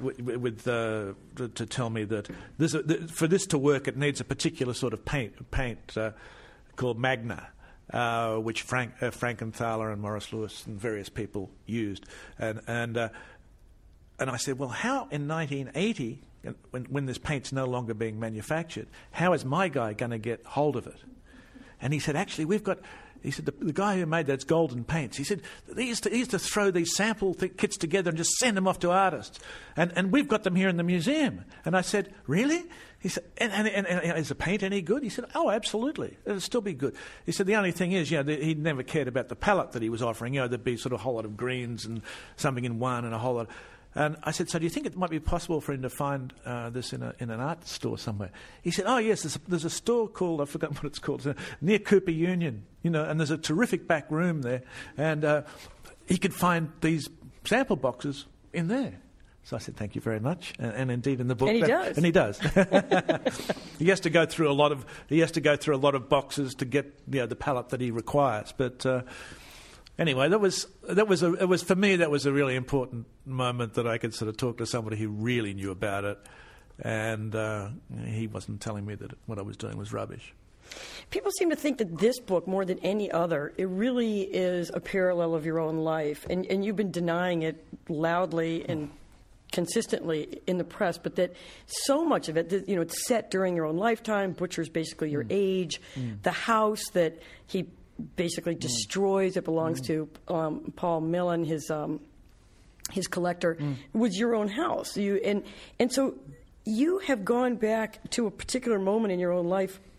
to tell me that for this to work, it needs a particular sort of paint called Magna, which Frankenthaler and Morris Lewis and various people used. And I said, "Well, how in 1980... when this paint's no longer being manufactured, how is my guy going to get hold of it?" And he said, "Actually, he said, the guy who made that's Golden Paints. He said, he used to throw these sample kits together and just send them off to artists. And we've got them here in the museum." And I said, "Really?" He said, and is the paint any good? He said, "Oh, absolutely. It'll still be good." He said, "The only thing is, he never cared about the palette that he was offering. There'd be sort of a whole lot of greens and something in one and a whole lot." And I said, "So do you think it might be possible for him to find this in an art store somewhere?" He said, "Oh, yes, there's a store called," I've forgotten what it's called, near Cooper Union, and there's a terrific back room there. And he could find these sample boxes in there. So I said, "Thank you very much." And indeed in the book... And he does. And he does. He has to go through a lot of boxes to get the palette that he requires. But... Anyway, it was for me, that was a really important moment that I could sort of talk to somebody who really knew about it, and he wasn't telling me that what I was doing was rubbish. People seem to think that this book, more than any other, it really is a parallel of your own life, and you've been denying it loudly and consistently in the press, but that so much of it, it's set during your own lifetime. Butcher's basically your age. The house that he basically destroys, it belongs to Paul Millen, his collector, was your own house. And so you have gone back to a particular moment in your own life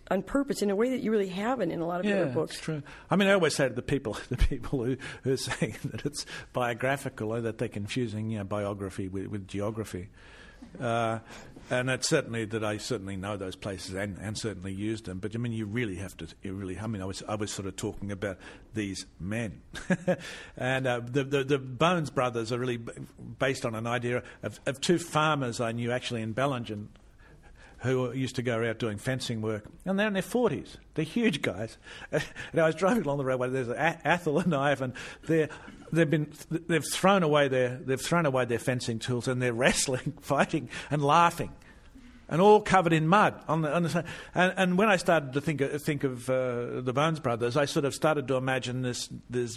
on purpose in a way that you really haven't in a lot of your other books. It's true. I mean, I always say to the people who are saying that it's biographical, that they're confusing biography with geography. And it's certainly that I certainly know those places and certainly used them. But I mean, you really have to. I was sort of talking about these men, and the Bones brothers are really based on an idea of two farmers I knew actually in Bellingen, who used to go out doing fencing work, and they're in their 40s. They're huge guys. And I was driving along the roadway. There's Athol and Ivan. They've thrown away their fencing tools, and they're wrestling, fighting, and laughing, and all covered in mud on the side. And when I started to think of the Bones brothers, I sort of started to imagine this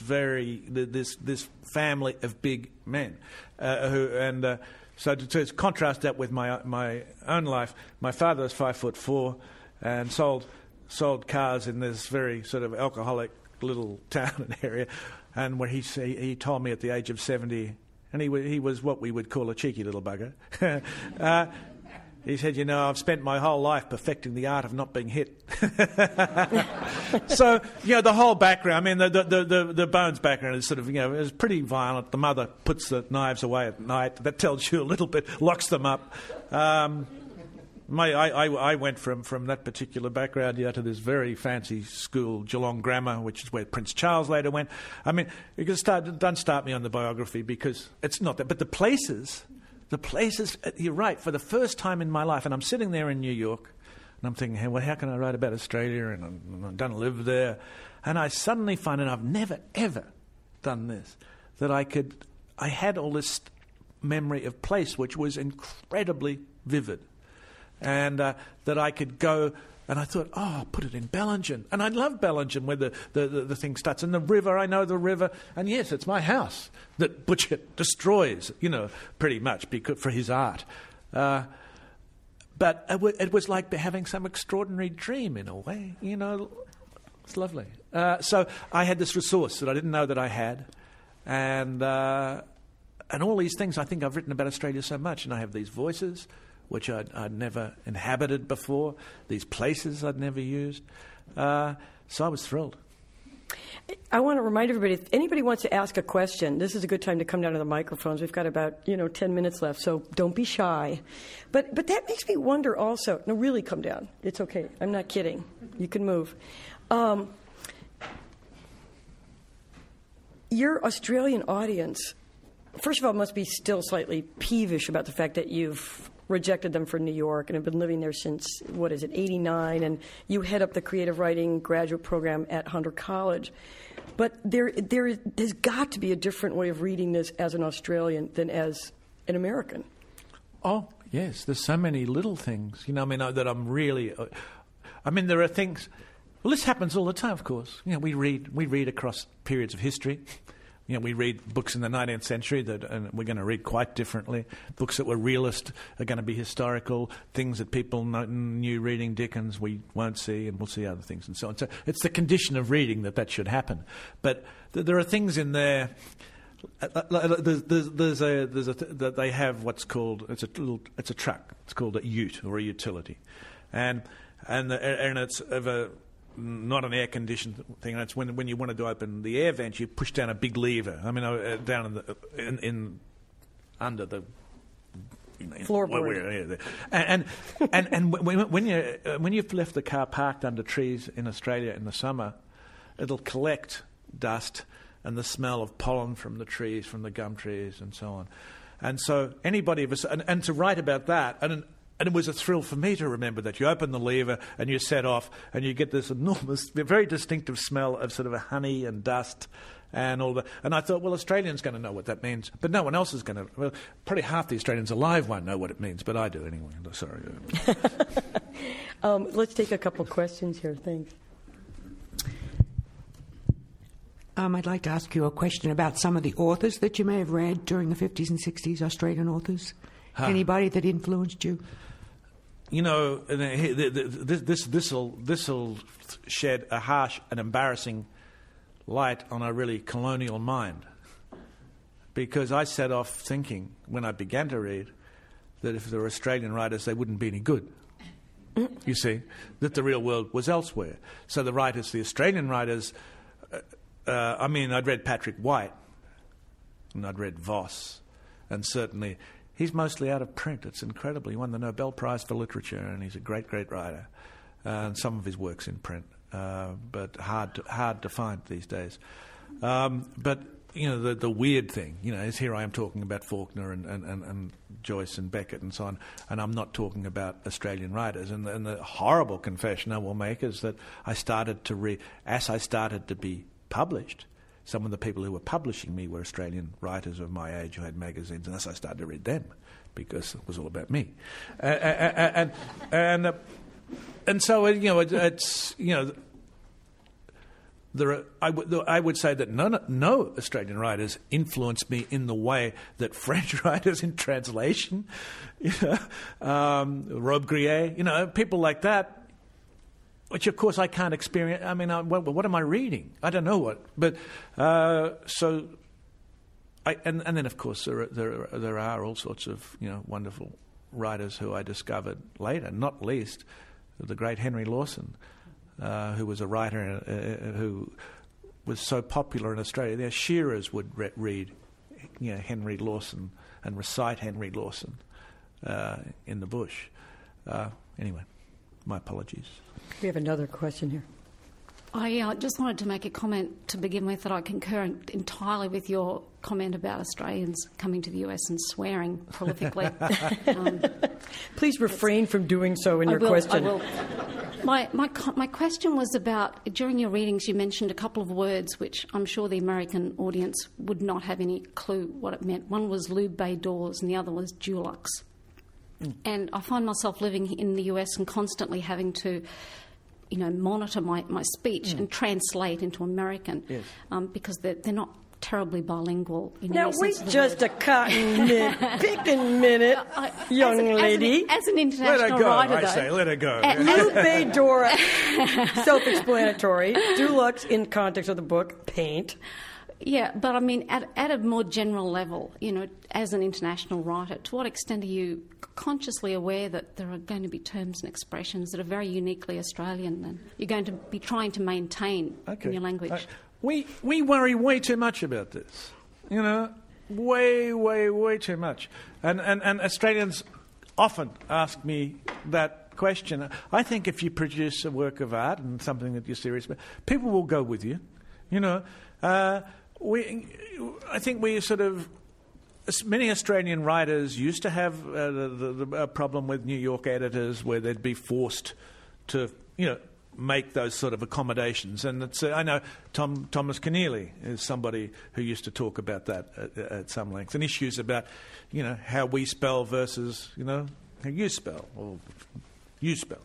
family of big men So to contrast that with my own life, my father was 5'4" and sold cars in this very sort of alcoholic little town and area, and where he told me at the age of 70, and he was what we would call a cheeky little bugger. He said, I've spent my whole life perfecting the art of not being hit. So, the whole background, I mean, the Bones background is sort of, is pretty violent. The mother puts the knives away at night. That tells you a little bit, locks them up. I went from that particular background to this very fancy school, Geelong Grammar, which is where Prince Charles later went. I mean, don't start me on the biography because it's not that. But the places, you're right, for the first time in my life, and I'm sitting there in New York, and I'm thinking, hey, well, how can I write about Australia, and I don't live there, and I suddenly find, and I've never, ever done this, that I had all this memory of place which was incredibly vivid, and that I could go, and I thought, I'll put it in Bellingen. And I love Bellingen where the thing starts. And the river, I know the river. And yes, it's my house that Butcher destroys, pretty much for his art. But it was like having some extraordinary dream in a way, It's lovely. So I had this resource that I didn't know that I had. And all these things, I think I've written about Australia so much. And I have these voices which I'd never inhabited before, these places I'd never used. So I was thrilled. I want to remind everybody, if anybody wants to ask a question, this is a good time to come down to the microphones. We've got about 10 minutes left, so don't be shy. But that makes me wonder also. No, really come down. It's okay. I'm not kidding. You can move. Your Australian audience, first of all, must be still slightly peevish about the fact that you've rejected them for New York and have been living there since, 89, and you head up the creative writing graduate program at Hunter College. But there's got to be a different way of reading this as an Australian than as an American. Oh, yes. There's so many little things, that I'm really... there are things... Well, this happens all the time, of course. We read across periods of history. We read books in the 19th century and we're going to read quite differently. Books that were realist are going to be historical. Things that people knew reading Dickens we won't see, and we'll see other things and so on. So it's the condition of reading that should happen. But there are things in there. That they have what's called it's a truck. It's called a ute or a utility, and it's of a. Not an air-conditioned thing. It's when you wanted to open the air vent, you push down a big lever. Down in under the floorboard. And when you've left the car parked under trees in Australia in the summer, it'll collect dust and the smell of pollen from the trees, from the gum trees, and so on. And so anybody of us, and to write about that, and it was a thrill for me to remember that you open the lever and you set off and you get this enormous, very distinctive smell of sort of a honey and dust and all that. And I thought, well, Australians going to know what that means, but no one else is going to. Well, probably half the Australians alive won't know what it means, but I do anyway. Sorry. Let's take a couple of questions here. Thanks. I'd like to ask you a question about some of the authors that you may have read during the 50s and 60s, Australian authors. Anybody that influenced you? This'll shed a harsh and embarrassing light on a really colonial mind, because I set off thinking when I began to read that if there were Australian writers, they wouldn't be any good. you see, that the real world was elsewhere. So the writers, the Australian writers, I'd read Patrick White, and I'd read Voss, and certainly he's mostly out of print. It's incredible. He won the Nobel Prize for Literature, and he's a great, great writer. And some of his work's in print, but hard to find these days. But the weird thing, is here I am talking about Faulkner and Joyce and Beckett and so on, and I'm not talking about Australian writers. And the horrible confession I will make is that I started to read, as I started to be published, some of the people who were publishing me were Australian writers of my age who had magazines, and as I started to read them, because it was all about me. And so, it's, I would say that no Australian writers influenced me in the way that French writers in translation, Robbe-Grillet, people like that, which of course I can't experience. I mean, what am I reading? I don't know what. But and then of course there are all sorts of wonderful writers who I discovered later, not least the great Henry Lawson. Who was a writer who was so popular in Australia. Their shearers would read Henry Lawson and recite Henry Lawson in the bush. Anyway, my apologies. We have another question here. I just wanted to make a comment to begin with that I concur entirely with your comment about Australians coming to the US and swearing prolifically. Please refrain from doing so in your question. I will. My question was about, during your readings you mentioned a couple of words which I'm sure the American audience would not have any clue what it meant. One was lube bay doors and the other was Dulux. And I find myself living in the US and constantly having to monitor my speech and translate into American, because they're not terribly bilingual. Now wait just a cotton picking minute, young lady. As an international writer, let her go. Lube bay door, self-explanatory. Dulux, in context of the book, paint. Yeah, but I mean, at a more general level, as an international writer, to what extent are you consciously aware that there are going to be terms and expressions that are very uniquely Australian and you're going to be trying to maintain in your language? We worry way too much about this, way too much. And Australians often ask me that question. I think if you produce a work of art and something that you're serious about, people will go with you, I think we sort of... Many Australian writers used to have the problem with New York editors where they'd be forced to, make those sort of accommodations. And I know Thomas Keneally is somebody who used to talk about that at some length, and issues about, how we spell versus, how you spell, or you spell.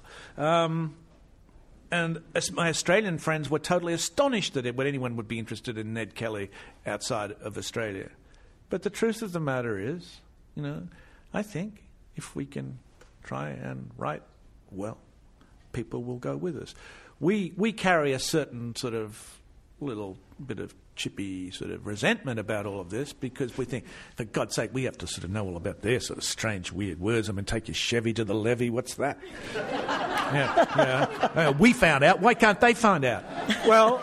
And my Australian friends were totally astonished that anyone would be interested in Ned Kelly outside of Australia. But the truth of the matter is, I think if we can try and write well, people will go with us. We carry a certain sort of little bit of chippy sort of resentment about all of this because we think, for God's sake, we have to sort of know all about their sort of strange, weird words. I mean, take your Chevy to the levee. What's that? We found out. Why can't they find out? Well,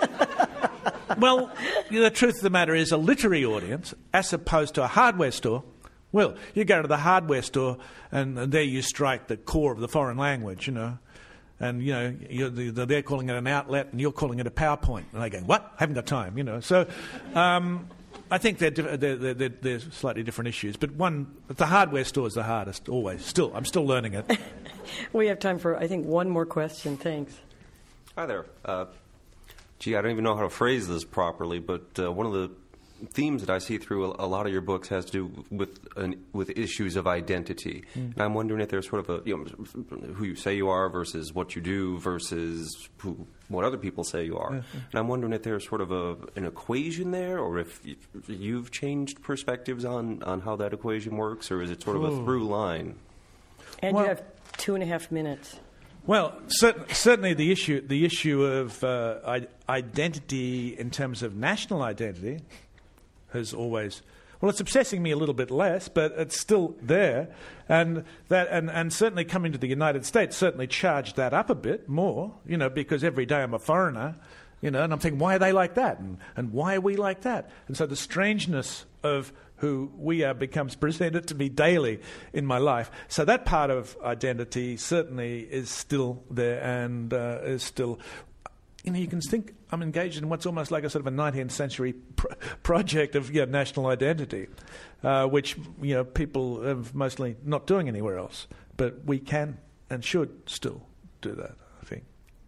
the truth of the matter is a literary audience, as opposed to a hardware store, well, you go to the hardware store and there you strike the core of the foreign language, And, they're calling it an outlet and you're calling it a PowerPoint. And they're going, what? I haven't got time, So I think they're slightly different issues. But the hardware store is the hardest, always. I'm still learning it. We have time for, I think, one more question. Thanks. Hi there. I don't even know how to phrase this properly, but one of the themes that I see through a lot of your books has to do with issues of identity. And I'm wondering if there's sort of who you say you are versus what you do versus what other people say you are. And I'm wondering if there's sort of an equation there, or if you've changed perspectives on how that equation works, or is it sort of a through line? And you have 2.5 minutes. Well, certainly the issue of identity in terms of national identity has always... Well, it's obsessing me a little bit less, but it's still there. And certainly coming to the United States certainly charged that up a bit more, because every day I'm a foreigner, and I'm thinking, why are they like that? And why are we like that? And so the strangeness of who we are becomes presented to me daily in my life. So that part of identity certainly is still there and is still... you can think I'm engaged in what's almost like a sort of a 19th century project of national identity, which people are mostly not doing anywhere else. But we can and should still do that, I think.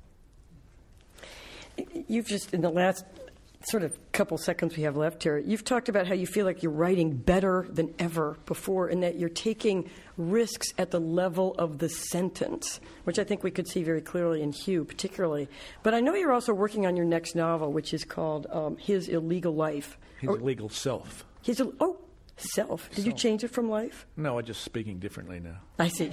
You've just, in the last sort of couple seconds we have left here, you've talked about how you feel like you're writing better than ever before and that you're taking risks at the level of the sentence, which I think we could see very clearly in Hugh particularly. But I know you're also working on your next novel, which is called His Illegal Life. His Illegal Self. Self. Did you change it from life? No, I'm just speaking differently now. I see.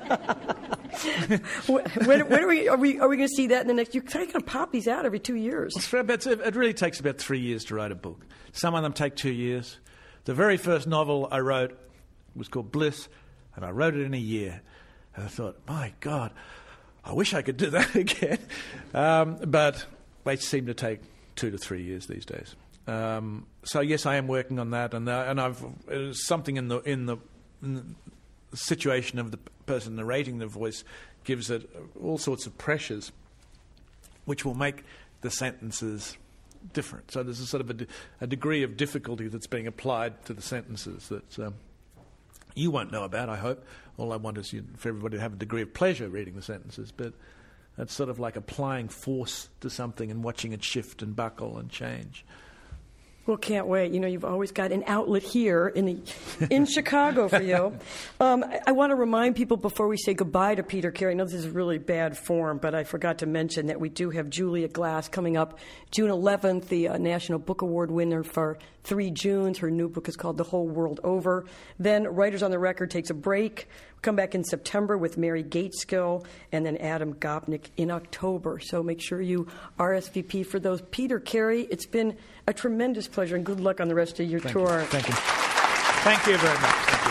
when are we going to see that in the next? You're going to pop these out every 2 years. It really takes about 3 years to write a book. Some of them take 2 years. The very first novel I wrote was called Bliss, and I wrote it in a year. And I thought, my God, I wish I could do that again. But they seem to take 2 to 3 years these days. So yes, I am working on that, and I've something in the situation of the person narrating the voice gives it all sorts of pressures, which will make the sentences different. So there's a sort of a degree of difficulty that's being applied to the sentences that you won't know about, I hope. All I want is for everybody to have a degree of pleasure reading the sentences, but it's sort of like applying force to something and watching it shift and buckle and change. Well, can't wait. You've always got an outlet here in Chicago for you. I want to remind people before we say goodbye to Peter Carey. I know this is really bad form, but I forgot to mention that we do have Julia Glass coming up June 11th, the National Book Award winner for 3 Junes. Her new book is called The Whole World Over. Then Writers on the Record takes a break. We'll come back in September with Mary Gateskill and then Adam Gopnik in October. So make sure you RSVP for those. Peter Carey, it's been a tremendous pleasure, and good luck on the rest of your tour. Thank you. Thank you very much.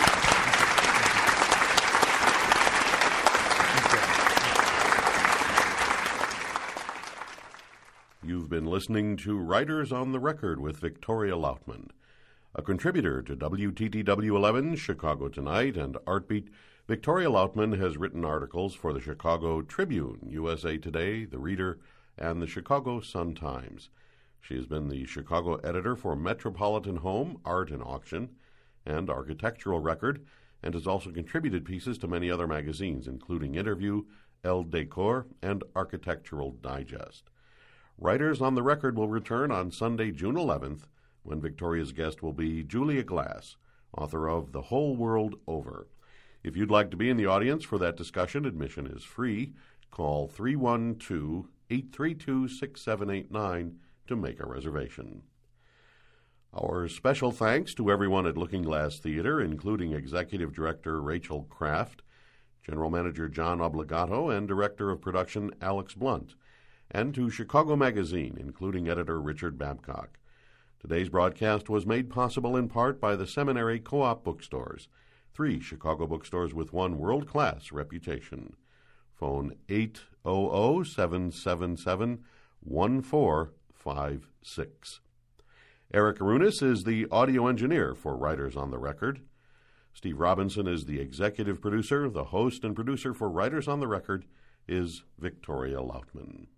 You've been listening to Writers on the Record with Victoria Lautman. A contributor to WTTW 11, Chicago Tonight, and Artbeat, Victoria Lautman has written articles for the Chicago Tribune, USA Today, The Reader, and the Chicago Sun-Times. She has been the Chicago editor for Metropolitan Home, Art and Auction, and Architectural Record, and has also contributed pieces to many other magazines, including Interview, Elle Decor, and Architectural Digest. Writers on the Record will return on Sunday, June 11th, when Victoria's guest will be Julia Glass, author of The Whole World Over. If you'd like to be in the audience for that discussion, admission is free. Call 312-832-6789 to make a reservation. Our special thanks to everyone at Looking Glass Theater, including Executive Director Rachel Kraft, General Manager John Obligato, and Director of Production Alex Blunt, and to Chicago Magazine, including Editor Richard Babcock. Today's broadcast was made possible in part by the Seminary Co-op Bookstores, 3 Chicago bookstores with 1 world-class reputation. Phone 800-777-1456. Eric Arunas is the audio engineer for Writers on the Record. Steve Robinson is the executive producer. The host and producer for Writers on the Record is Victoria Lautman.